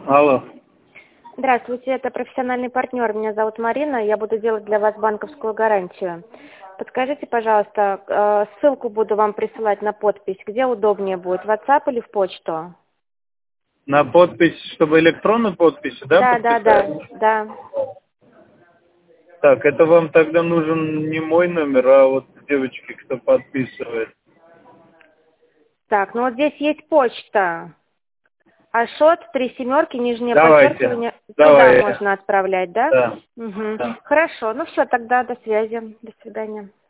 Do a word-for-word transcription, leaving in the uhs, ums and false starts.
Алло. Здравствуйте, это профессиональный партнер. Меня зовут Марина. Я буду делать для вас банковскую гарантию. Подскажите, пожалуйста, э, ссылку буду вам присылать на подпись. Где удобнее будет, в WhatsApp или в почту? На подпись, чтобы электронную подпись, да, Да, да, подписать? да, да. Так, это вам тогда нужен не мой номер, а вот девочки, кто подписывает. Так, ну вот здесь есть почта. Ашот, три семерки, нижнее Давайте. подчеркивание. Туда Давай. можно отправлять, да? Да. Угу. Да. Хорошо, ну все, тогда до связи. До свидания.